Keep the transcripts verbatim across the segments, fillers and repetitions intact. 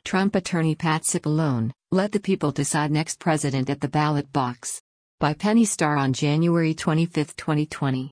Trump attorney Pat Cipollone, let the people decide next president at the ballot box. By Penny Starr on January twenty-fifth, twenty twenty.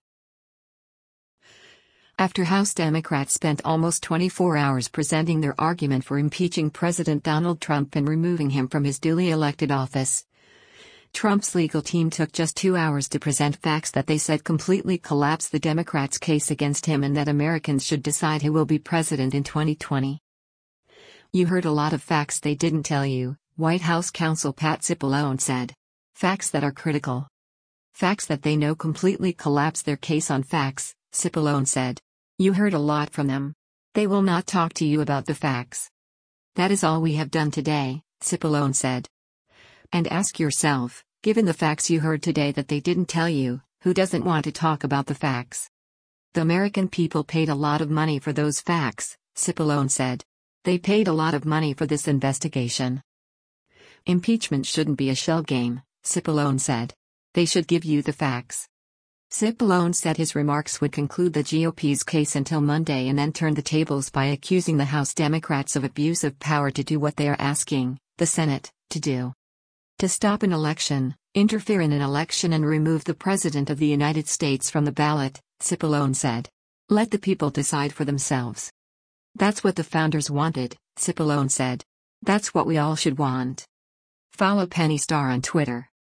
After House Democrats spent almost twenty-four hours presenting their argument for impeaching President Donald Trump and removing him from his duly elected office, Trump's legal team took just two hours to present facts that they said completely collapse the Democrats' case against him and that Americans should decide who will be president in twenty twenty. You heard a lot of facts they didn't tell you, White House counsel Pat Cipollone said. Facts that are critical. Facts that they know completely collapse their case on facts, Cipollone said. You heard a lot from them. They will not talk to you about the facts. That is all we have done today, Cipollone said. And ask yourself, given the facts you heard today that they didn't tell you, who doesn't want to talk about the facts? The American people paid a lot of money for those facts, Cipollone said. They paid a lot of money for this investigation. Impeachment shouldn't be a shell game, Cipollone said. They should give you the facts. Cipollone said his remarks would conclude the G O P's case until Monday and then turn the tables by accusing the House Democrats of abuse of power to do what they are asking the Senate to do. To stop an election, interfere in an election and remove the President of the United States from the ballot, Cipollone said. Let the people decide for themselves. That's what the founders wanted, Cipollone said. That's what we all should want. Follow Penny Starr on Twitter.